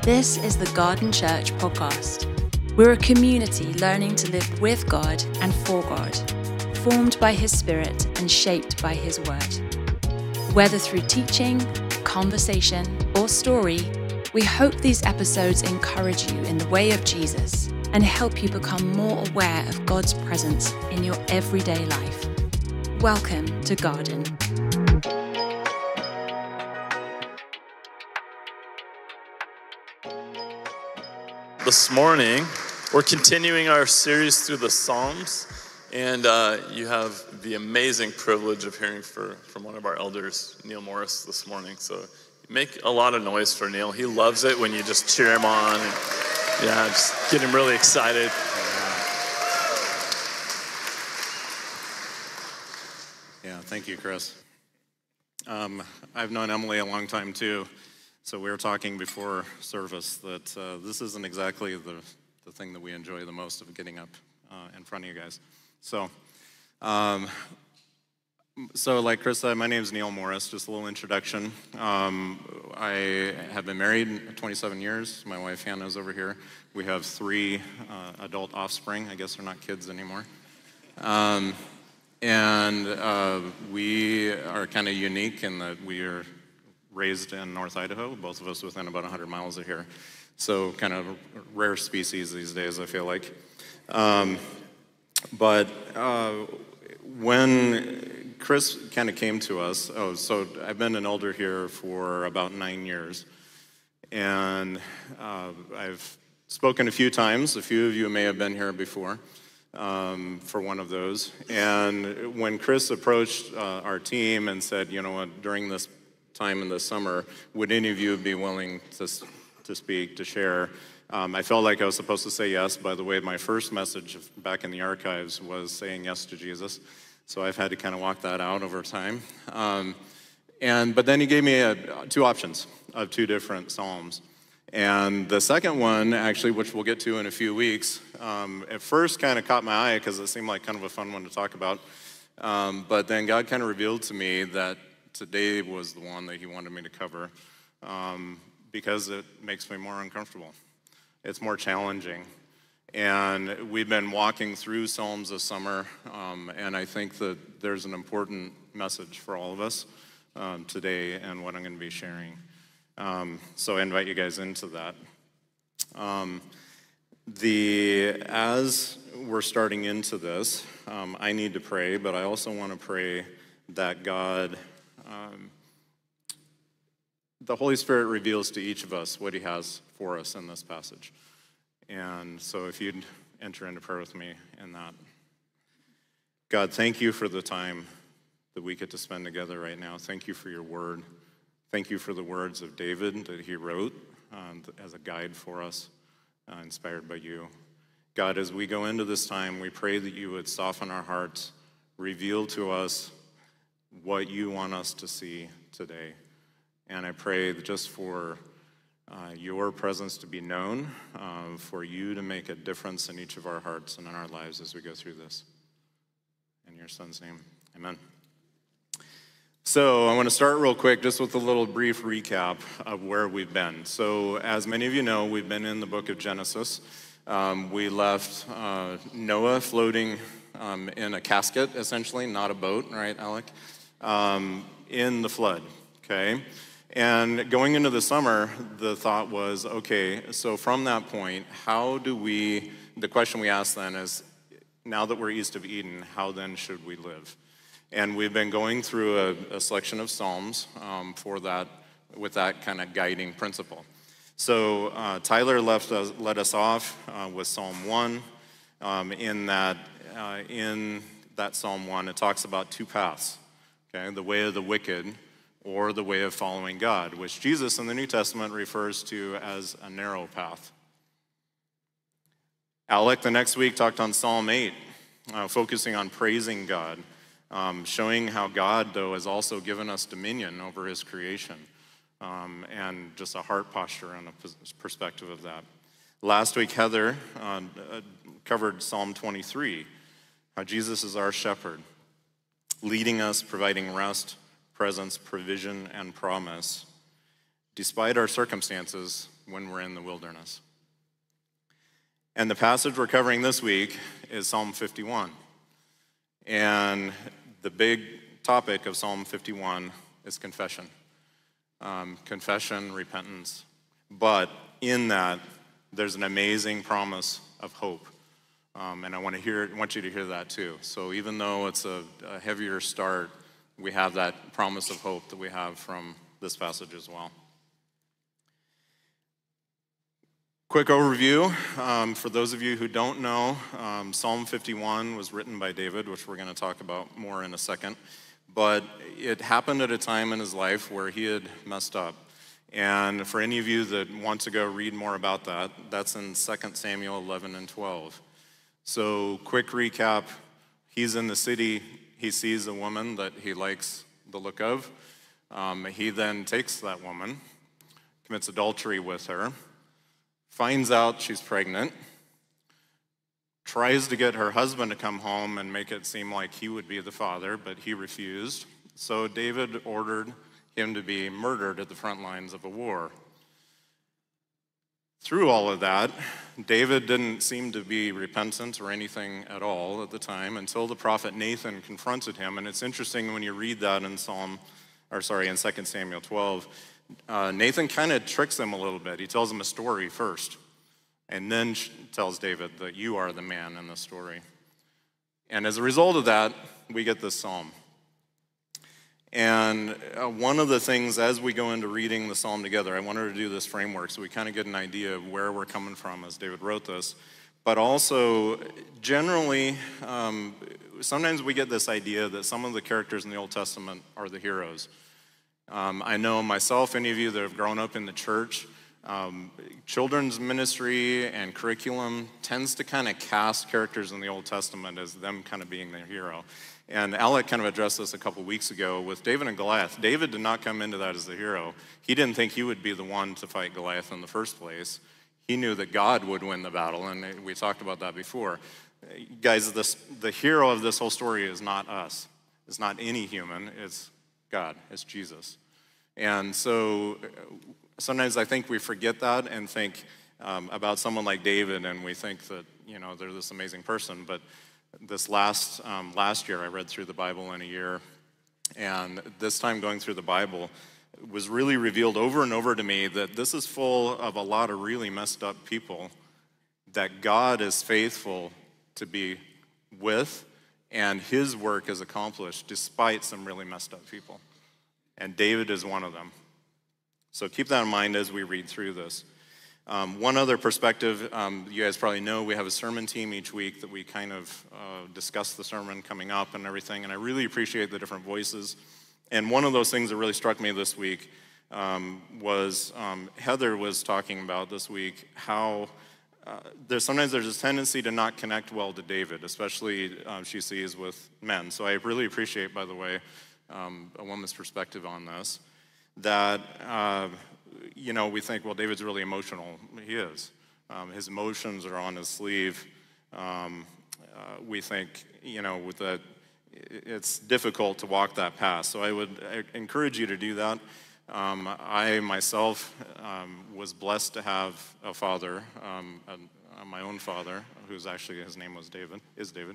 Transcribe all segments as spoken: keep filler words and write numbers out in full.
This is the Garden Church podcast. We're a community learning to live with God and for God, formed by His Spirit and shaped by His Word. Whether through teaching, conversation, or story, we hope these episodes encourage you in the way of Jesus and help you become more aware of God's presence in your everyday life. Welcome to Garden. This morning, we're continuing our series through the Psalms, and uh, you have the amazing privilege of hearing for, from one of our elders, Neil Morris, this morning. So make a lot of noise for Neil. He loves it when you just cheer him on, and yeah, just get him really excited. Yeah, thank you, Chris. Um, I've known Emily a long time, too. So we were talking before service that uh, this isn't exactly the, the thing that we enjoy the most of getting up uh, in front of you guys. So, um, so like Chris said, my name is Neil Morris, just a little introduction. Um, I have been married twenty-seven years. My wife Hannah's over here. We have three uh, adult offspring. I guess they're not kids anymore. Um, and uh, we are kind of unique in that we are raised in North Idaho, both of us within about one hundred miles of here. So kind of rare species these days, I feel like. Um, but uh, when Chris kind of came to us, oh, so I've been an elder here for about nine years. And uh, I've spoken a few times. A few of you may have been here before um, for one of those. And when Chris approached uh, our team and said, you know what, during this time in the summer, would any of you be willing to to speak, to share? Um, I felt like I was supposed to say yes. By the way, my first message back in the archives was saying yes to Jesus, so I've had to kind of walk that out over time. Um, and but then he gave me a, two options of two different psalms, and the second one, actually, which we'll get to in a few weeks, um, at first kind of caught my eye because it seemed like kind of a fun one to talk about. Um, but then God kind of revealed to me that today was the one that he wanted me to cover um, because it makes me more uncomfortable. It's more challenging. And we've been walking through Psalms this summer, um, and I think that there's an important message for all of us um, today and what I'm going to be sharing. Um, so I invite you guys into that. Um, the as we're starting into this, um, I need to pray, but I also want to pray that God Um, the Holy Spirit reveals to each of us what he has for us in this passage. And so if you'd enter into prayer with me in that. God, thank you for the time that we get to spend together right now. Thank you for your word. Thank you for the words of David that he wrote um, as a guide for us, uh, inspired by you. God, as we go into this time, we pray that you would soften our hearts, reveal to us what you want us to see today. And I pray just for uh, your presence to be known, uh, for you to make a difference in each of our hearts and in our lives as we go through this. In your son's name, amen. So I want to start real quick just with a little brief recap of where we've been. So as many of you know, we've been in the book of Genesis. Um, we left uh, Noah floating um, in a casket, essentially, not a boat, right, Alec? Um, in the flood, okay? And going into the summer, the thought was, okay, so from that point, how do we, the question we asked then is, now that we're east of Eden, how then should we live? And we've been going through a, a selection of Psalms um, for that, with that kind of guiding principle. So uh, Tyler left us, led us off uh, with Psalm one. Um, in that, uh, in that Psalm one, it talks about two paths. Okay, the way of the wicked or the way of following God, which Jesus in the New Testament refers to as a narrow path. Alec the next week talked on Psalm eight, uh, focusing on praising God, um, showing how God, though, has also given us dominion over his creation, um, and just a heart posture and a perspective of that. Last week, Heather uh, covered Psalm twenty-three, how Jesus is our shepherd, leading us, providing rest, presence, provision, and promise. Despite our circumstances, when we're in the wilderness. And the passage we're covering this week is Psalm fifty-one. And the big topic of Psalm fifty-one is confession. Um, confession, repentance. But in that, there's an amazing promise of hope. Um, and I want to hear, want you to hear that too. So even though it's a, a heavier start, we have that promise of hope that we have from this passage as well. Quick overview, um, for those of you who don't know, um, Psalm fifty-one was written by David, which we're going to talk about more in a second. But it happened at a time in his life where he had messed up. And for any of you that want to go read more about that, that's in Second Samuel eleven and twelve. So quick recap, he's in the city, he sees a woman that he likes the look of. Um, he then takes that woman, commits adultery with her, finds out she's pregnant, tries to get her husband to come home and make it seem like he would be the father, but he refused. So David ordered him to be murdered at the front lines of a war. Through all of that, David didn't seem to be repentant or anything at all at the time until the prophet Nathan confronted him. And it's interesting when you read that in Psalm, or sorry, in Second Samuel twelve, uh, Nathan kind of tricks him a little bit. He tells him a story first, and then tells David that you are the man in the story. And as a result of that, we get this psalm. And uh, one of the things, as we go into reading the psalm together, I wanted to do this framework so we kind of get an idea of where we're coming from as David wrote this. But also, generally, um, sometimes we get this idea that some of the characters in the Old Testament are the heroes. Um, I know myself, any of you that have grown up in the church, um, children's ministry and curriculum tends to kind of cast characters in the Old Testament as them kind of being the hero. And Alec kind of addressed this a couple weeks ago with David and Goliath. David did not come into that as the hero. He didn't think he would be the one to fight Goliath in the first place. He knew that God would win the battle, and we talked about that before. Guys, this, the hero of this whole story is not us. It's not any human. It's God. It's Jesus. And so sometimes I think we forget that and think um, about someone like David, and we think that, you know, they're this amazing person. But this last um, last year, I read through the Bible in a year, and this time going through the Bible was really revealed over and over to me that this is full of a lot of really messed up people that God is faithful to be with, and his work is accomplished despite some really messed up people. And David is one of them. So keep that in mind as we read through this. Um, one other perspective, um, you guys probably know we have a sermon team each week that we kind of uh, discuss the sermon coming up and everything, and I really appreciate the different voices. And one of those things that really struck me this week um, was um, Heather was talking about this week how uh, there's sometimes there's a tendency to not connect well to David, especially um, she sees with men. So I really appreciate, by the way, um, a woman's perspective on this, that uh, you know, we think, well, David's really emotional. He is. Um, his emotions are on his sleeve. Um, uh, we think, you know, with that, it's difficult to walk that path. So I would encourage you to do that. Um, I myself um, was blessed to have a father, um, a, a, my own father, who's actually, his name was David, is David,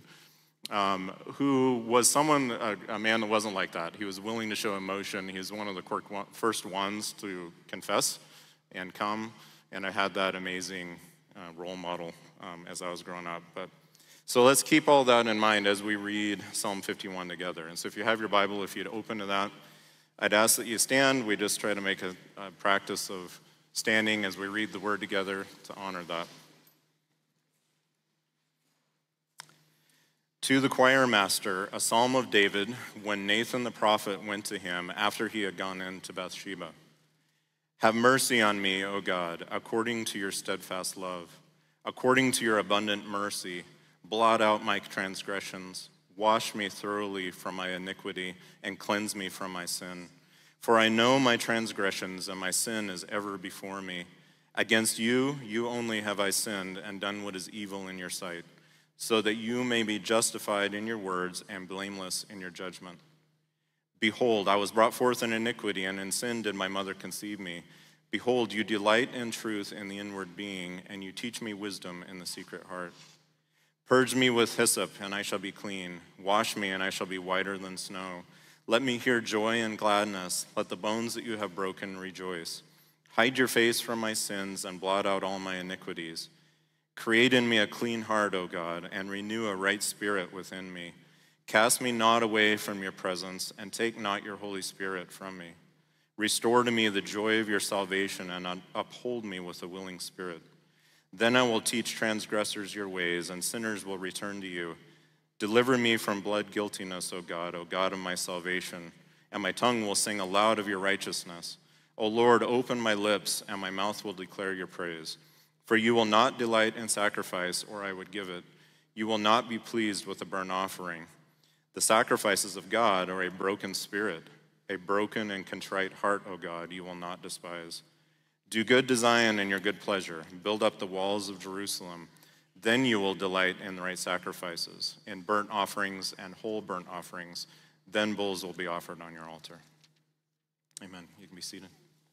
um, who was someone, a, a man that wasn't like that. He was willing to show emotion. He was one of the first ones to confess and come, and I had that amazing uh, role model um, as I was growing up. But so let's keep all that in mind as we read Psalm fifty-one together. And so if you have your Bible, if you'd open to that, I'd ask that you stand. We just try to make a, a practice of standing as we read the word together to honor that. To the choir master, a psalm of David, when Nathan the prophet went to him after he had gone into Bathsheba. Have mercy on me, O God, according to your steadfast love. According to your abundant mercy, blot out my transgressions. Wash me thoroughly from my iniquity and cleanse me from my sin. For I know my transgressions, and my sin is ever before me. Against you, you only have I sinned and done what is evil in your sight, so that you may be justified in your words and blameless in your judgment. Behold, I was brought forth in iniquity, and in sin did my mother conceive me. Behold, you delight in truth in the inward being, and you teach me wisdom in the secret heart. Purge me with hyssop, and I shall be clean. Wash me, and I shall be whiter than snow. Let me hear joy and gladness. Let the bones that you have broken rejoice. Hide your face from my sins and blot out all my iniquities. Create in me a clean heart, O God, and renew a right spirit within me. Cast me not away from your presence, and take not your Holy Spirit from me. Restore to me the joy of your salvation, and uphold me with a willing spirit. Then I will teach transgressors your ways, and sinners will return to you. Deliver me from blood guiltiness, O God, O God of my salvation, and my tongue will sing aloud of your righteousness. O Lord, open my lips, and my mouth will declare your praise. For you will not delight in sacrifice, or I would give it. You will not be pleased with a burnt offering. The sacrifices of God are a broken spirit. A broken and contrite heart, O God, you will not despise. Do good to Zion in your good pleasure. Build up the walls of Jerusalem. Then you will delight in the right sacrifices, in burnt offerings and whole burnt offerings. Then bulls will be offered on your altar. Amen. You can be seated.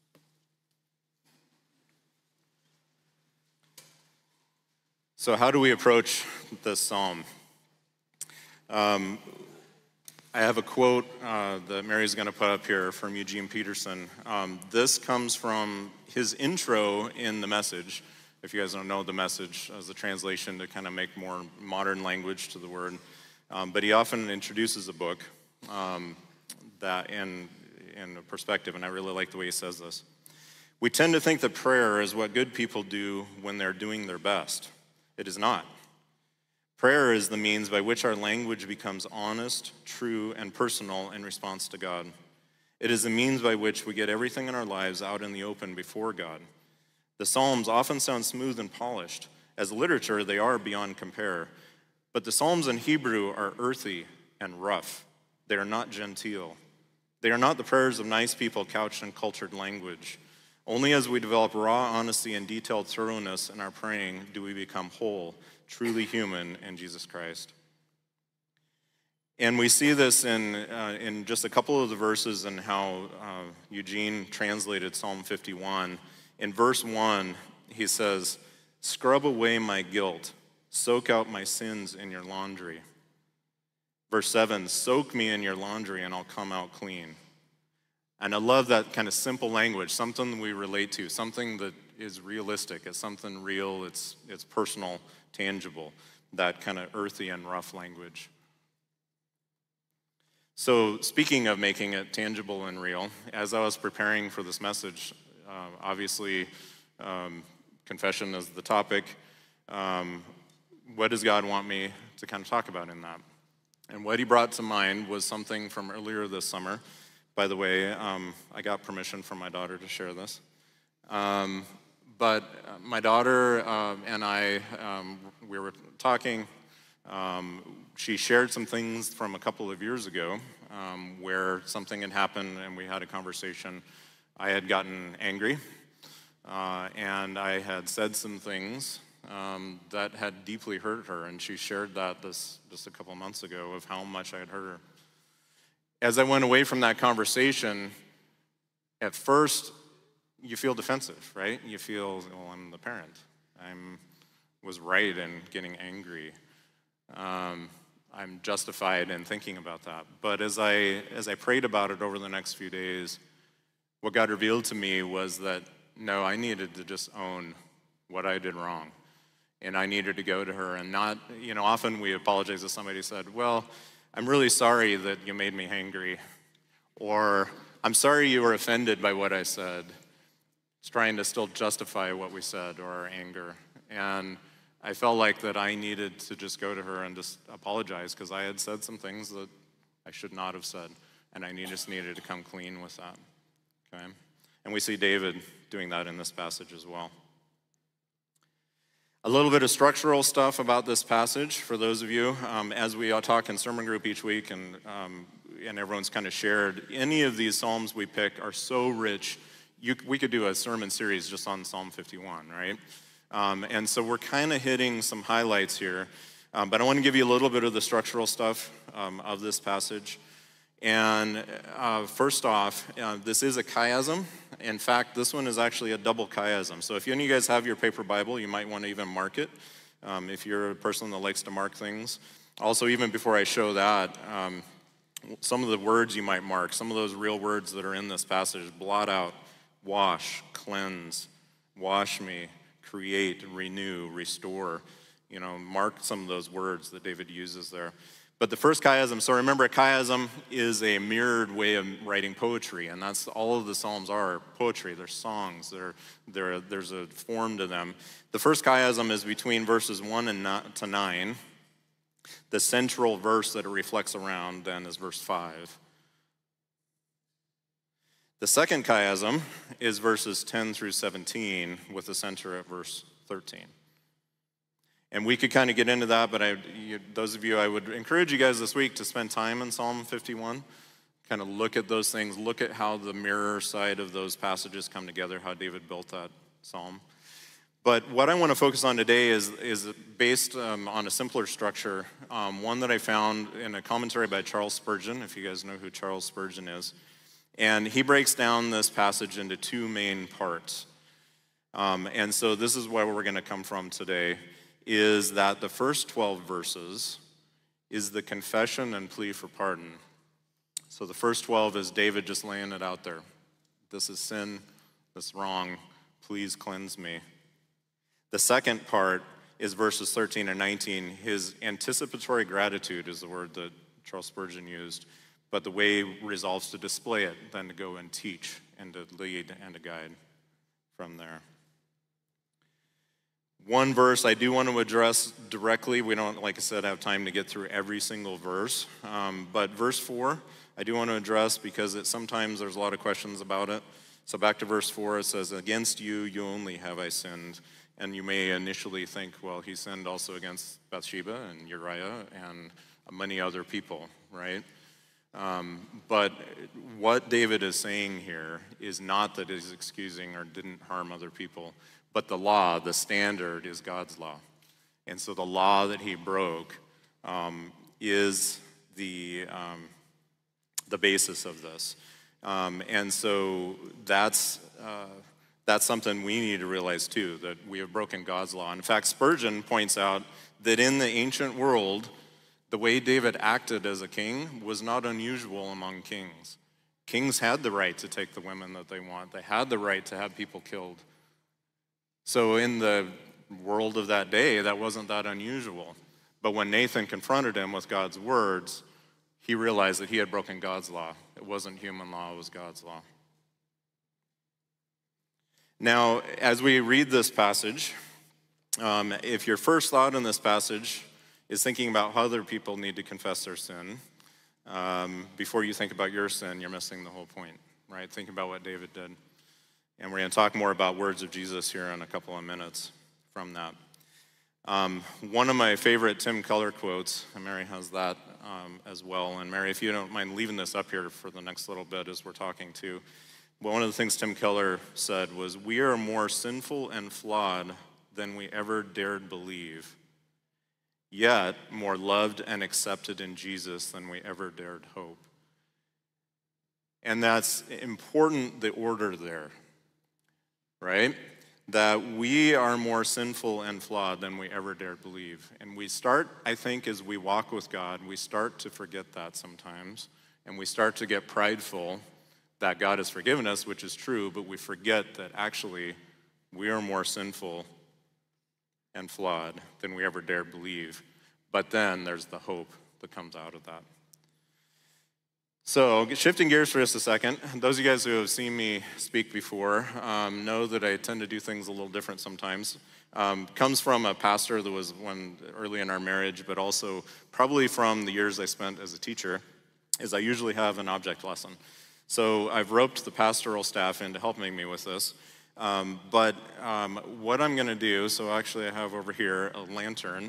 So how do we approach this psalm? Um, I have a quote uh, that Mary's going to put up here from Eugene Peterson. Um, this comes from his intro in the Message. If you guys don't know the Message as a translation to kind of make more modern language to the word. Um, but he often introduces a book um, that in, in a perspective, and I really like the way he says this. We tend to think that prayer is what good people do when they're doing their best. It is not. Prayer is the means by which our language becomes honest, true, and personal in response to God. It is the means by which we get everything in our lives out in the open before God. The Psalms often sound smooth and polished. As literature, they are beyond compare. But the Psalms in Hebrew are earthy and rough. They are not genteel. They are not the prayers of nice people couched in cultured language. Only as we develop raw honesty and detailed thoroughness in our praying do we become whole, truly human in Jesus Christ. And we see this in, uh, in just a couple of the verses and how uh, Eugene translated Psalm fifty-one. In verse one, he says, "Scrub away my guilt, soak out my sins in your laundry." Verse seven, "Soak me in your laundry and I'll come out clean." And I love that kind of simple language, something we relate to, something that is realistic, it's something real, it's, it's personal, tangible, that kind of earthy and rough language. So speaking of making it tangible and real, as I was preparing for this message, uh, obviously um, confession is the topic. Um, what does God want me to kind of talk about in that? And what he brought to mind was something from earlier this summer. By the way, um, I got permission from my daughter to share this. Um, but my daughter um, and I, um, we were talking. Um, she shared some things from a couple of years ago um, where something had happened and we had a conversation. I had gotten angry uh, and I had said some things um, that had deeply hurt her, and she shared that this just a couple months ago of how much I had hurt her. As I went away from that conversation, at first, you feel defensive, right? You feel, well, I'm the parent. I was right in getting angry. Um, I'm justified in thinking about that. But as I, as I prayed about it over the next few days, what God revealed to me was that, no, I needed to just own what I did wrong. And I needed to go to her and not, you know, often we apologize to somebody who said, well, I'm really sorry that you made me angry, or I'm sorry you were offended by what I said. It's trying to still justify what we said or our anger. And I felt like that I needed to just go to her and just apologize because I had said some things that I should not have said, and I just needed to come clean with that, okay? And we see David doing that in this passage as well. A little bit of structural stuff about this passage for those of you. Um, as we all talk in sermon group each week and, um, and everyone's kind of shared, any of these Psalms we pick are so rich. You, we could do a sermon series just on Psalm fifty-one, right? Um, and so we're kind of hitting some highlights here. Um, but I want to give you a little bit of the structural stuff um, of this passage. And uh, first off, uh, this is a chiasm. In fact, this one is actually a double chiasm. So if any of you guys have your paper Bible, you might want to even mark it um, if you're a person that likes to mark things. Also, even before I show that, um, some of the words you might mark, some of those real words that are in this passage, blot out, wash, cleanse, wash me, create, renew, restore. You know, mark some of those words that David uses there. But the first chiasm, so remember, a chiasm is a mirrored way of writing poetry, and that's all of the Psalms are poetry. They're songs. They're, they're, there's a form to them. The first chiasm is between verses one and not, to nine. The central verse that it reflects around then is verse five. The second chiasm is verses ten through seventeen, with the center at verse thirteen. And we could kind of get into that, but I, you, those of you, I would encourage you guys this week to spend time in Psalm fifty-one. Kind of look at those things, look at how the mirror side of those passages come together, how David built that psalm. But what I want to focus on today is, is based um, on a simpler structure, um, one that I found in a commentary by Charles Spurgeon, if you guys know who Charles Spurgeon is. And he breaks down this passage into two main parts. Um, and so this is where we're going to come from today, is that the first twelve verses is the confession and plea for pardon. So the first twelve is David just laying it out there. This is sin, this is wrong, please cleanse me. The second part is verses thirteen and nineteen. His anticipatory gratitude is the word that Charles Spurgeon used, but the way he resolves to display it, then to go and teach and to lead and to guide from there. One verse I do want to address directly. We don't, like I said, have time to get through every single verse. Um, but verse four, I do want to address because it, sometimes there's a lot of questions about it. So back to verse four, it says, against you, you only have I sinned. And you may initially think, well, he sinned also against Bathsheba and Uriah and many other people, right? Um, but what David is saying here is not that he's excusing or didn't harm other people, but the law, the standard, is God's law. And so the law that he broke um, is the, um, the basis of this. Um, and so that's... Uh, That's something we need to realize too, that we have broken God's law. In fact, Spurgeon points out that in the ancient world, the way David acted as a king was not unusual among kings. Kings had the right to take the women that they want. They had the right to have people killed. So in the world of that day, that wasn't that unusual. But when Nathan confronted him with God's words, he realized that he had broken God's law. It wasn't human law, it was God's law. Now, as we read this passage, um, if your first thought in this passage is thinking about how other people need to confess their sin, um, before you think about your sin, you're missing the whole point, right? Think about what David did. And we're going to talk more about words of Jesus here in a couple of minutes from that. Um, one of my favorite Tim Keller quotes, and Mary has that um, as well. And Mary, if you don't mind leaving this up here for the next little bit as we're talking too. Well, one of the things Tim Keller said was, we are more sinful and flawed than we ever dared believe, yet more loved and accepted in Jesus than we ever dared hope. And that's important, the order there, right? That we are more sinful and flawed than we ever dared believe. And we start, I think, as we walk with God, we start to forget that sometimes, and we start to get prideful that God has forgiven us, which is true, but we forget that actually we are more sinful and flawed than we ever dared believe. But then there's the hope that comes out of that. So shifting gears for just a second, those of you guys who have seen me speak before um, know that I tend to do things a little different sometimes. Um, comes from a pastor that was one early in our marriage, but also probably from the years I spent as a teacher, is I usually have an object lesson. So I've roped the pastoral staff into helping me with this. Um, but um, what I'm going to do, so actually I have over here a lantern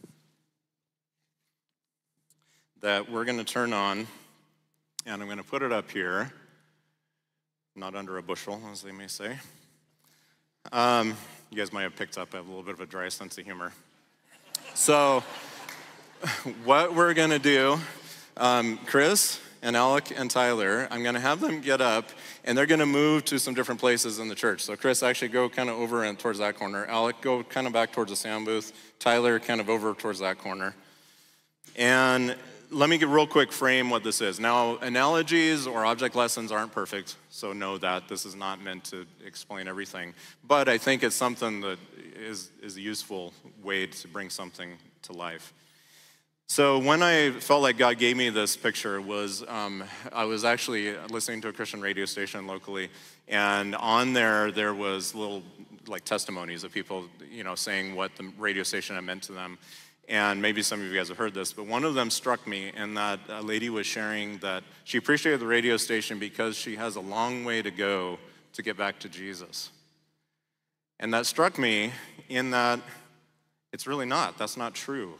that we're going to turn on, and I'm going to put it up here, not under a bushel, as they may say. Um, you guys might have picked up I have a little bit of a dry sense of humor. So what we're going to do, um, Chris and Alec and Tyler, I'm going to have them get up, and they're going to move to some different places in the church. So Chris, actually go kind of over and towards that corner. Alec, go kind of back towards the sound booth. Tyler, kind of over towards that corner. And let me get real quick frame what this is. Now, analogies or object lessons aren't perfect, so know that this is not meant to explain everything. But I think it's something that is, is a useful way to bring something to life. So when I felt like God gave me this picture was, um, I was actually listening to a Christian radio station locally, and on there, there was little like testimonies of people, you know, saying what the radio station had meant to them. And maybe some of you guys have heard this, but one of them struck me in that a lady was sharing that she appreciated the radio station because she has a long way to go to get back to Jesus. And that struck me in that it's really not. That's not true.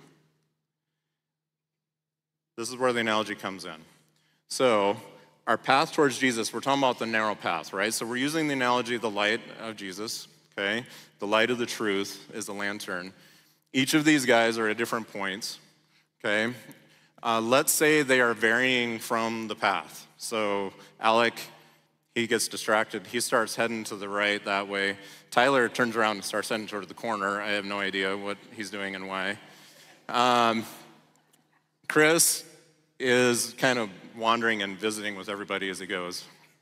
This is where the analogy comes in. So our path towards Jesus, we're talking about the narrow path, right? So we're using the analogy of the light of Jesus, okay? The light of the truth is the lantern. Each of these guys are at different points, okay? Uh, let's say they are varying from the path. So Alec, he gets distracted. He starts heading to the right that way. Tyler turns around and starts heading toward the corner. I have no idea what he's doing and why. Um, Chris is kind of wandering and visiting with everybody as he goes.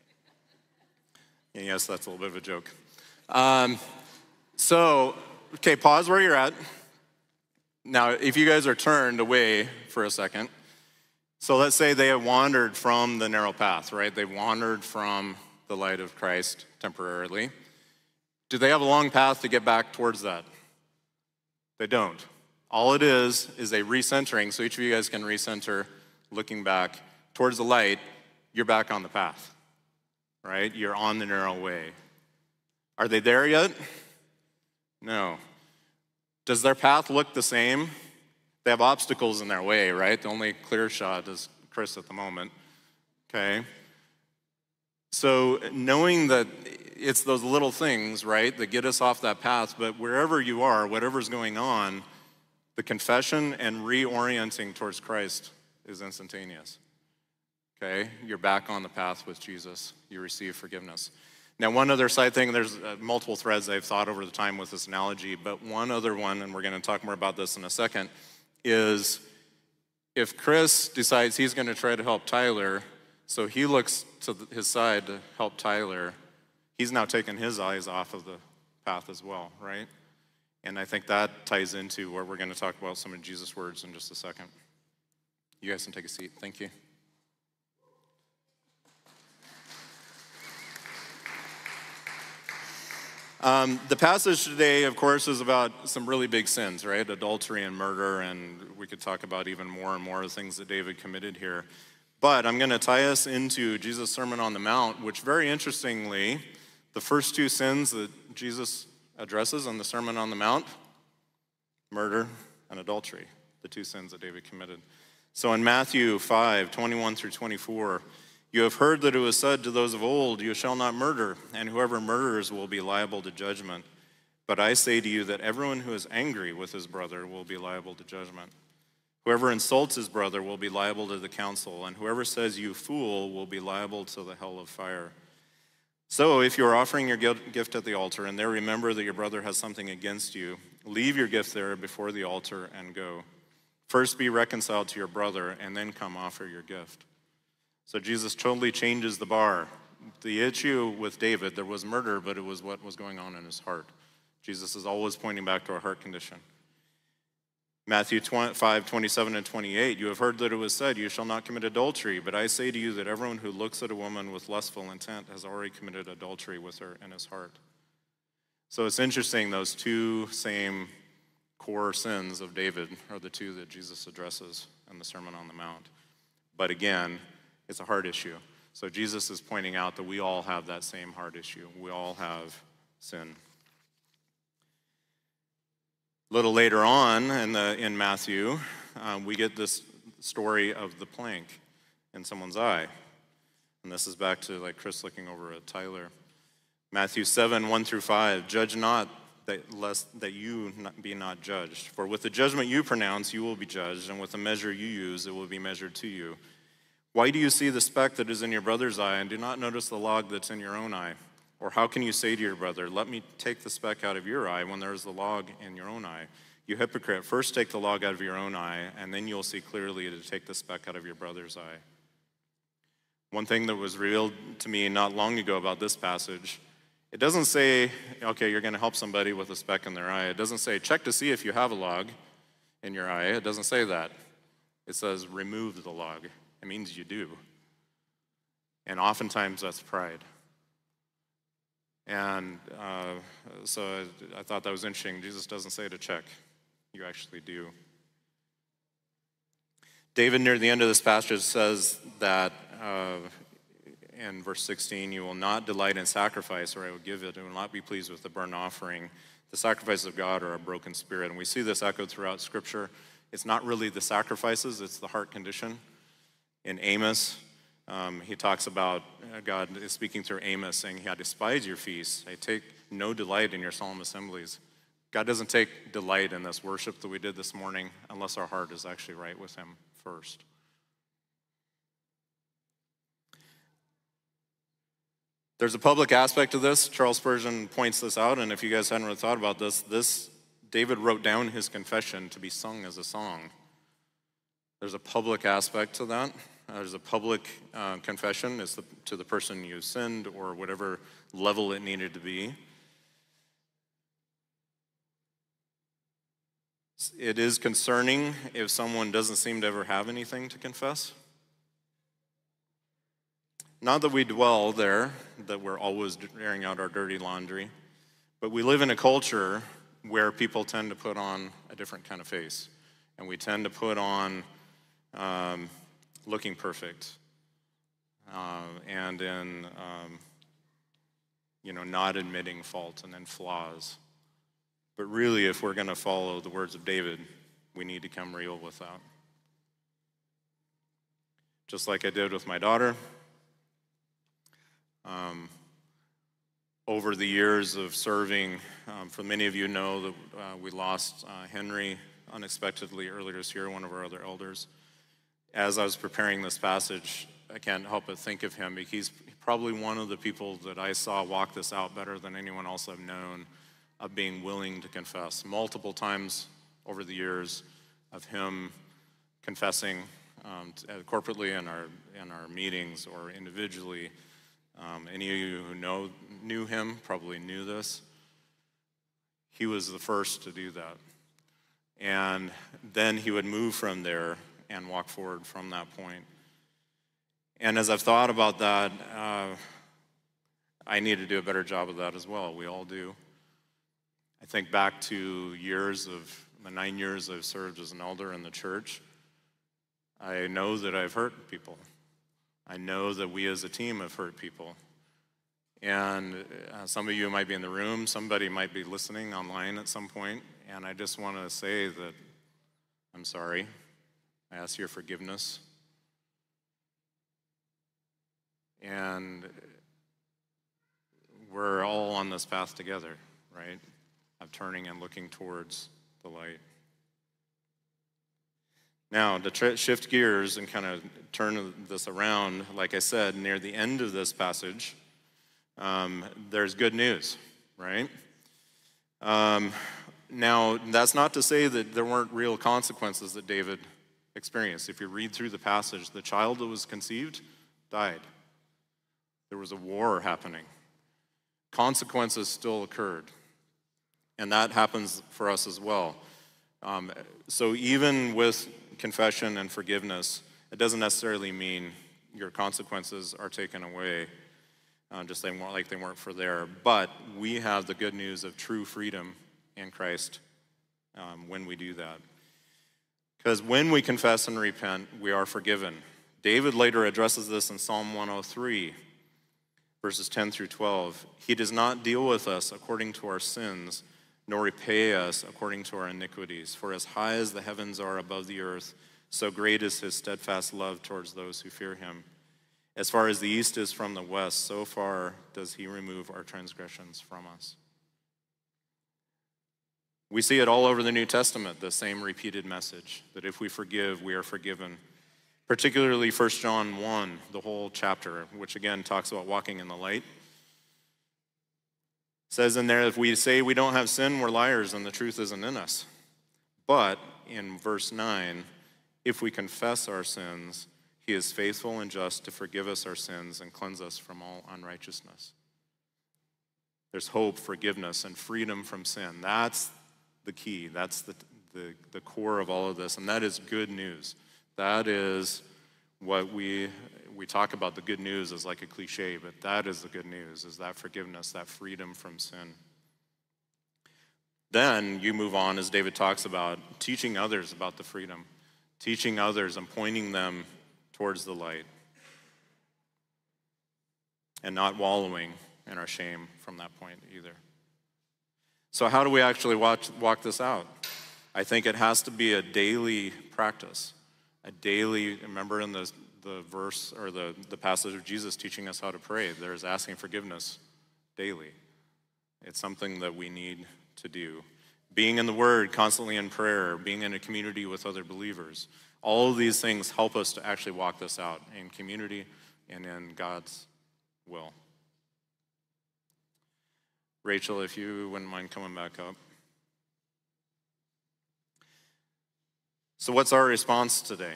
And yes, that's a little bit of a joke. Um, so, okay, pause where you're at. Now, if you guys are turned away for a second, so let's say they have wandered from the narrow path, right? They wandered from the light of Christ temporarily. Do they have a long path to get back towards that? They don't. All it is is a recentering, so each of you guys can recenter, looking back towards the light. You're back on the path, right? You're on the narrow way. Are they there yet? No. Does their path look the same? They have obstacles in their way, right? The only clear shot is Chris at the moment, okay? So knowing that it's those little things, right, that get us off that path, but wherever you are, whatever's going on, the confession and reorienting towards Christ is instantaneous, okay? You're back on the path with Jesus. You receive forgiveness. Now, one other side thing, there's uh, multiple threads I've thought over the time with this analogy, but one other one, and we're going to talk more about this in a second, is if Chris decides he's going to try to help Tyler, so he looks to his side to help Tyler, he's now taken his eyes off of the path as well, right? And I think that ties into where we're going to talk about some of Jesus' words in just a second. You guys can take a seat. Thank you. Um, the passage today, of course, is about some really big sins, right? Adultery and murder, and we could talk about even more and more of the things that David committed here. But I'm going to tie us into Jesus' Sermon on the Mount, which very interestingly, the first two sins that Jesus addresses on the Sermon on the Mount, murder and adultery, the two sins that David committed. So in Matthew five, twenty-one through twenty-four, you have heard that it was said to those of old, you shall not murder, and whoever murders will be liable to judgment. But I say to you that everyone who is angry with his brother will be liable to judgment. Whoever insults his brother will be liable to the council, and whoever says you fool will be liable to the hell of fire. So if you are offering your gift at the altar, and there remember that your brother has something against you, leave your gift there before the altar and go. First be reconciled to your brother, and then come offer your gift. So Jesus totally changes the bar. The issue with David, there was murder, but it was what was going on in his heart. Jesus is always pointing back to our heart condition. Matthew five, twenty-seven and twenty-eight, you have heard that it was said, you shall not commit adultery, but I say to you that everyone who looks at a woman with lustful intent has already committed adultery with her in his heart. So it's interesting, those two same core sins of David are the two that Jesus addresses in the Sermon on the Mount. But again, it's a heart issue. So Jesus is pointing out that we all have that same heart issue. We all have sin. A little later on in, the, in Matthew, um, we get this story of the plank in someone's eye. And this is back to like Chris looking over at Tyler. Matthew seven, one through five, judge not that lest that you not be not judged. For with the judgment you pronounce, you will be judged, and with the measure you use, it will be measured to you. Why do you see the speck that is in your brother's eye and do not notice the log that's in your own eye? Or how can you say to your brother, let me take the speck out of your eye when there is the log in your own eye? You hypocrite, first take the log out of your own eye, and then you'll see clearly to take the speck out of your brother's eye. One thing that was revealed to me not long ago about this passage, it doesn't say, okay, you're going to help somebody with a speck in their eye. It doesn't say, check to see if you have a log in your eye. It doesn't say that. It says, remove the log. It means you do. And oftentimes that's pride. And uh, so I, I thought that was interesting. Jesus doesn't say to check. You actually do. David, near the end of this passage, says that uh, in verse sixteen, you will not delight in sacrifice, or I will give it. I will not be pleased with the burnt offering. The sacrifices of God are a broken spirit. And we see this echoed throughout Scripture. It's not really the sacrifices, it's the heart condition. In Amos, um, he talks about, uh, God is speaking through Amos, saying, I despise your feasts. I take no delight in your solemn assemblies. God doesn't take delight in this worship that we did this morning unless our heart is actually right with him first. There's a public aspect to this. Charles Spurgeon points this out, and if you guys hadn't really thought about this, this David wrote down his confession to be sung as a song. There's a public aspect to that. There's a public uh, confession. It's the, to the person you sinned or whatever level it needed to be. It is concerning if someone doesn't seem to ever have anything to confess. Not that we dwell there, that we're always airing out our dirty laundry, but we live in a culture where people tend to put on a different kind of face. And we tend to put on um, looking perfect uh, and in, um, you know, not admitting fault and then flaws. But really, if we're going to follow the words of David, we need to come real with that. Just like I did with my daughter. Um, over the years of serving, um, for many of you know that uh, we lost uh, Henry unexpectedly earlier this year, one of our other elders. As I was preparing this passage, I can't help but think of him. He's probably one of the people that I saw walk this out better than anyone else I've known, of being willing to confess. Multiple times over the years of him confessing um, corporately in our, in our meetings or individually. Um, any of you who know knew him probably knew this. He was the first to do that. And then he would move from there and walk forward from that point. And as I've thought about that, uh, I need to do a better job of that as well. We all do. I think back to years of, the nine years I've served as an elder in the church. I know that I've hurt people. I know that we as a team have hurt people. And uh, some of you might be in the room, somebody might be listening online at some point, and I just want to say that I'm sorry. I ask your forgiveness. And we're all on this path together, right? Of turning and looking towards the light. Now, to tr- shift gears and kind of turn this around, like I said, near the end of this passage, um, there's good news, right? Um, now, that's not to say that there weren't real consequences that David experienced. If you read through the passage, the child that was conceived died. There was a war happening. Consequences still occurred. And that happens for us as well. Um, so even with confession and forgiveness, it doesn't necessarily mean your consequences are taken away, uh, just like they weren't for there. But we have the good news of true freedom in Christ um, when we do that. Because when we confess and repent, we are forgiven. David later addresses this in Psalm one oh three, verses ten through twelve. He does not deal with us according to our sins, nor repay us according to our iniquities. For as high as the heavens are above the earth, so great is his steadfast love towards those who fear him. As far as the east is from the west, so far does he remove our transgressions from us. We see it all over the New Testament, the same repeated message, that if we forgive, we are forgiven. Particularly First John one, the whole chapter, which again talks about walking in the light. It says in there, if we say we don't have sin, we're liars and the truth isn't in us. But in verse nine, if we confess our sins, he is faithful and just to forgive us our sins and cleanse us from all unrighteousness. There's hope, forgiveness, and freedom from sin. That's the key. That's the, the, the core of all of this, and that is good news. That is what we we talk about. The good news as like a cliche, but that is the good news, is that forgiveness, that freedom from sin. Then you move on, as David talks about, teaching others about the freedom, teaching others and pointing them towards the light, and not wallowing in our shame from that point either. So how do we actually watch, walk this out? I think it has to be a daily practice, a daily, remember in the, the verse or the, the passage of Jesus teaching us how to pray, there's asking forgiveness daily. It's something that we need to do. Being in the Word, constantly in prayer, being in a community with other believers, all of these things help us to actually walk this out in community and in God's will. Rachel, if you wouldn't mind coming back up. So what's our response today?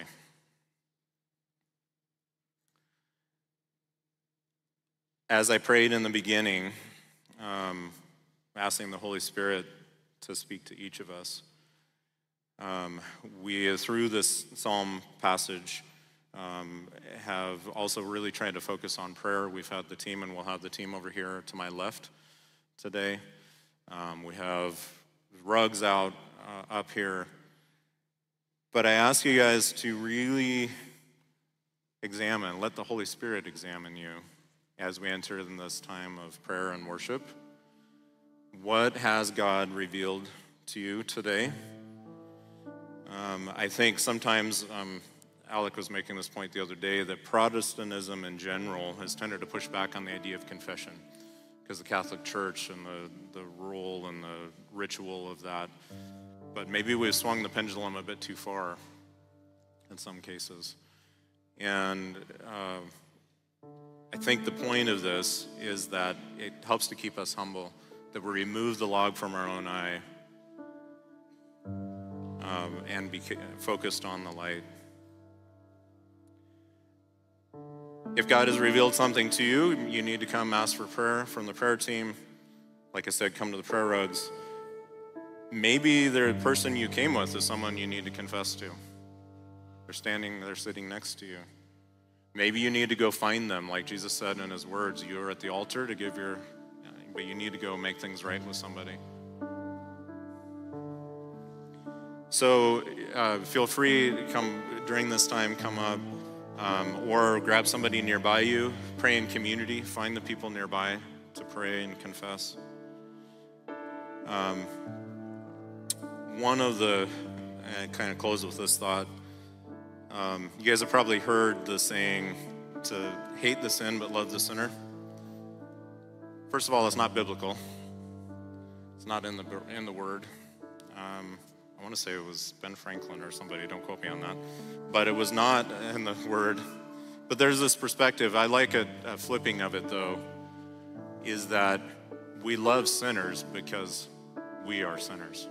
As I prayed in the beginning, um, asking the Holy Spirit to speak to each of us, um, we, through this psalm passage, um, have also really tried to focus on prayer. We've had the team, and we'll have the team over here to my left today. Um, we have rugs out uh, up here. But I ask you guys to really examine, let the Holy Spirit examine you as we enter in this time of prayer and worship. What has God revealed to you today? Um, I think sometimes, um, Alec was making this point the other day, that Protestantism in general has tended to push back on the idea of confession, because the Catholic Church and the, the role and the ritual of that. But maybe we've swung the pendulum a bit too far in some cases. And uh, I think the point of this is that it helps to keep us humble, that we remove the log from our own eye um, and be focused on the light. If God has revealed something to you, you need to come ask for prayer from the prayer team. Like I said, come to the prayer rugs. Maybe the person you came with is someone you need to confess to. They're standing, they're sitting next to you. Maybe you need to go find them, like Jesus said in his words, you are at the altar to give your, but you need to go make things right with somebody. So uh, feel free to come during this time, come up, um, or grab somebody nearby you, pray in community, find the people nearby to pray and confess. Um, One of the, and kind of close with this thought, um, you guys have probably heard the saying to hate the sin but love the sinner. First of all, it's not biblical. It's not in the in the Word. Um, I want to say it was Ben Franklin or somebody, don't quote me on that. But it was not in the Word. But there's this perspective, I like a, a flipping of it though, is that we love sinners because we are sinners.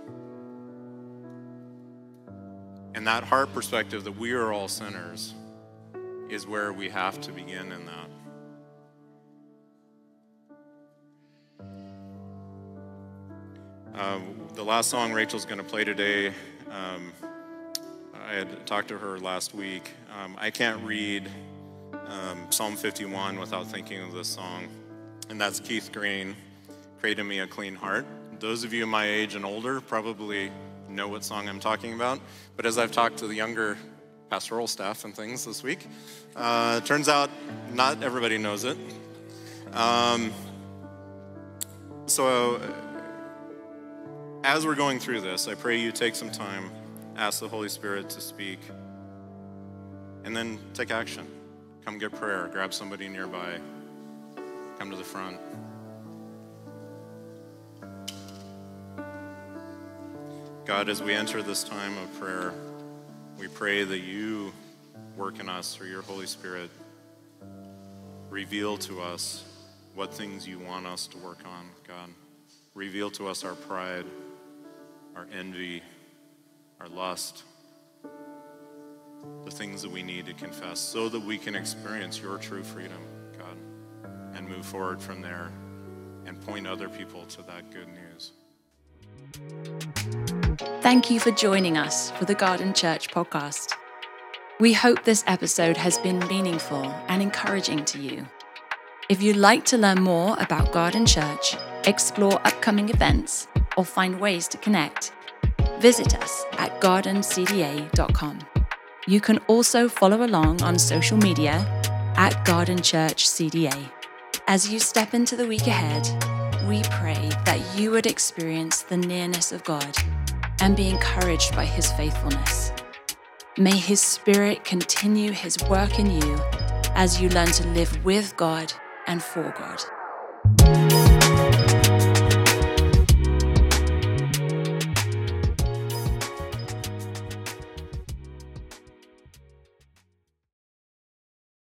And that heart perspective that we are all sinners is where we have to begin in that. Uh, the last song Rachel's going to play today, um, I had talked to her last week. Um, I can't read um, Psalm fifty-one without thinking of this song. And that's Keith Green, Create in Me a Clean Heart. Those of you my age and older probably know what song I'm talking about. But as I've talked to the younger pastoral staff and things this week, uh, turns out not everybody knows it. Um, so as we're going through this, I pray you take some time, ask the Holy Spirit to speak, and then take action. Come get prayer, grab somebody nearby, come to the front. God, as we enter this time of prayer, we pray that you work in us through your Holy Spirit. Reveal to us what things you want us to work on, God. Reveal to us our pride, our envy, our lust, the things that we need to confess so that we can experience your true freedom, God, and move forward from there and point other people to that good news. Thank you for joining us for the Garden Church podcast. We hope this episode has been meaningful and encouraging to you. If you'd like to learn more about Garden Church, explore upcoming events, or find ways to connect, visit us at garden c d a dot com. You can also follow along on social media at Garden Church C D A. As you step into the week ahead, we pray that you would experience the nearness of God and be encouraged by his faithfulness. May his Spirit continue his work in you as you learn to live with God and for God.